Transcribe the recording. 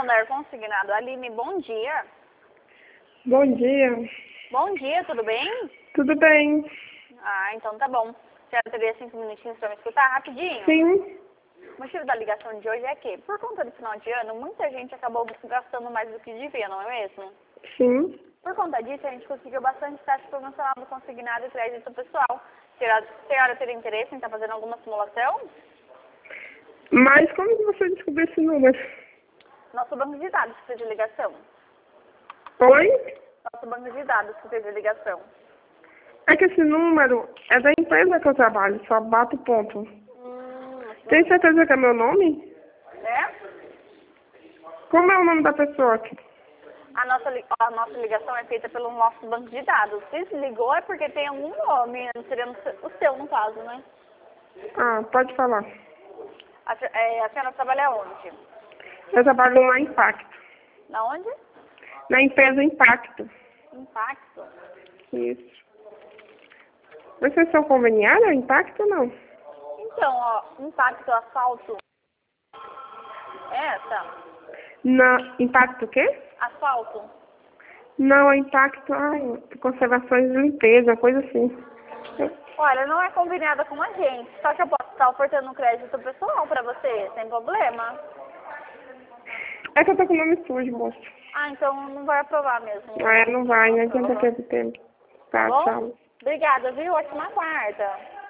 Santander Consignado. Aline, bom dia. Bom dia. Bom dia, tudo bem? Tudo bem? Ah, então tá bom. Você teria 5 minutinhos para me escutar rapidinho? Sim. O motivo da ligação de hoje é que, por conta do final de ano, muita gente acabou gastando mais do que devia, não é mesmo? Sim. Por conta disso, a gente conseguiu bastante taxa promocional do consignado e crédito pessoal. A senhora teria interesse em estar fazendo alguma simulação? Mas como que você descobriu esse número? Nosso banco de dados que fez a ligação. Oi? Nosso banco de dados que fez a ligação. É que esse número é da empresa que eu trabalho, só bato ponto. Tem certeza que é meu nome? Né? Como é o nome da pessoa aqui? A nossa ligação é feita pelo nosso banco de dados. Se se ligou é porque tem algum nome, não seria o seu no caso, né? Ah, pode falar. A senhora trabalha onde? Eu trabalho na Impacto. Na onde? Na empresa Impacto. Impacto. Isso. Vocês são conveniados, Impacto ou não? Então, ó, Impacto Asfalto. É essa? Impacto o quê? Asfalto. Não, é Impacto, conservação e limpeza, coisa assim. Olha, não é combinada com a gente, só que eu posso estar ofertando um crédito pessoal pra você, sem problema. É que eu tô com o nome sujo, moço. Ah, então não vai aprovar mesmo. Não vai, não adianta perder tempo. Tá, Tá bom? tchau. Obrigada, viu? Ótima quarta.